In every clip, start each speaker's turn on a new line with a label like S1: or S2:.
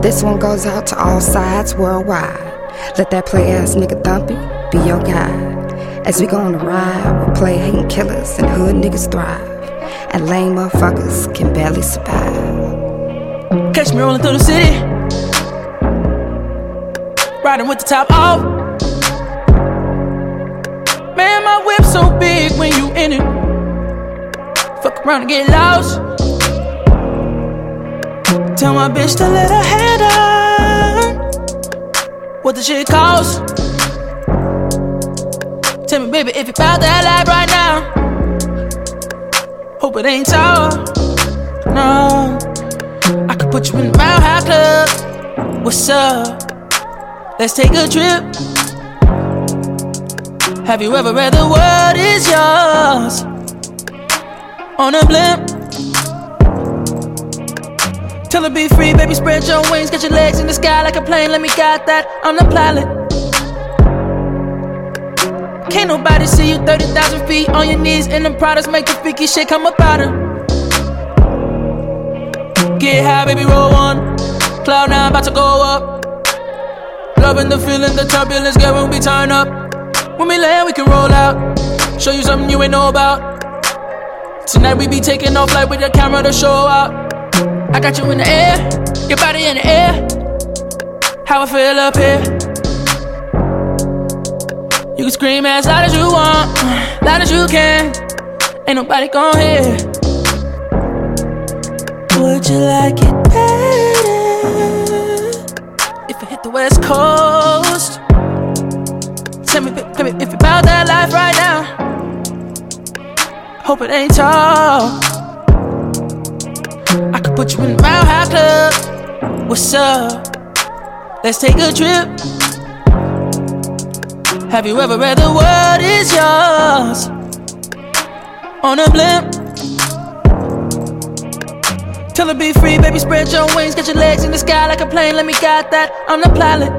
S1: This one goes out to all sides worldwide. Let that play ass nigga Thumpy be your guide. As we go on a ride where play hating killers and hood niggas thrive, and lame motherfuckers can barely survive.
S2: Catch me rolling through the city, riding with the top off. Man, my whip so big when you in it. Fuck around and get lost. Tell my bitch to let her head on. What the shit cost? Tell me, baby, if you bout that life right now. Hope it ain't tall. No, I could put you in the Mile High Club. What's up? Let's take a trip. Have you ever read the world is yours on a blimp? Tell her be free, baby, spread your wings. Get your legs in the sky like a plane. Let me guide that, I'm the pilot. Can't nobody see you 30,000 feet on your knees. And them products make the freaky shit come up out her. Get high, baby, roll one. Cloud 9 about to go up. Loving the feeling, the turbulence, get when we turn up. When we land, we can roll out. Show you something you ain't know about. Tonight we be taking off like with the camera to show out. I got you in the air, your body in the air. How I feel up here. You can scream as loud as you want, loud as you can. Ain't nobody gon' hear. Would you like it better if I hit the West Coast? Tell me, baby, if you bout that life right now. Hope it ain't tall. I could put you in the Mile High Club. What's up? Let's take a trip. Have you ever read the world is yours on a blimp? Tell her be free, baby, spread your wings. Get your legs in the sky like a plane. Let me guide that, I'm the pilot.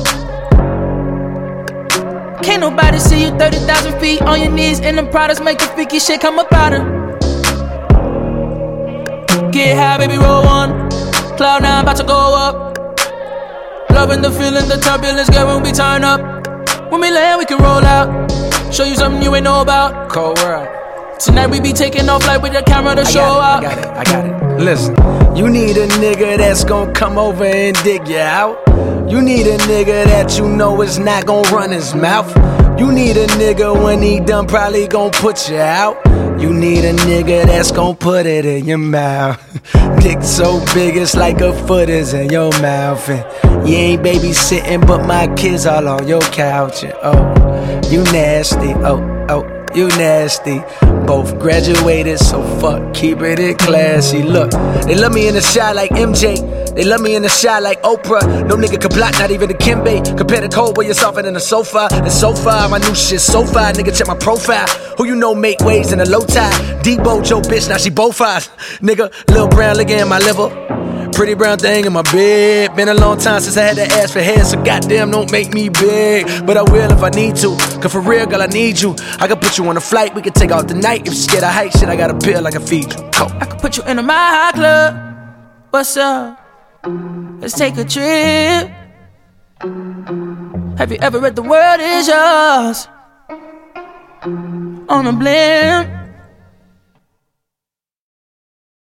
S2: Can't nobody see you 30,000 feet on your knees. And them products make the freaky shit come up out her. Get high, baby, roll one. Cloud 9 about to go up. Loving the feeling, the turbulence, get when we turn up. When we land, we can roll out. Show you something you ain't know about.
S3: Cold world.
S2: Tonight we be taking off like with the camera to show out.
S3: I got it. Listen, you need a nigga that's gon' come over and dig you out. You need a nigga that you know is not gon' run his mouth. You need a nigga when he done probably gon' put you out. You need a nigga that's gon' put it in your mouth. Dick so big it's like a foot is in your mouth. And you ain't babysitting but my kids all on your couch. And oh, you nasty, oh, you nasty. Both graduated, so fuck, keeping it classy. Look, they love me in the shot like MJ. They love me in the shot like Oprah. No nigga can block, not even the Kimbe. Compare the cold boy, you're softer than the sofa. And so far, my new shit so far. Nigga, check my profile. Who you know make waves in a low tide? Debo, Joe, bitch, now she both eyes. Nigga, Lil Brown looking at my liver. Pretty brown thing in my bed. Been a long time since I had to ask for head, so goddamn don't make me big. But I will if I need to, cause for real, girl, I need you. I can put you on a flight, we can take out the night. If you're scared of height, shit, I got a pill I can feed you. Go.
S2: I could put you in a Mile High Club. What's up? Let's take a trip. Have you ever read the world is yours on a blimp?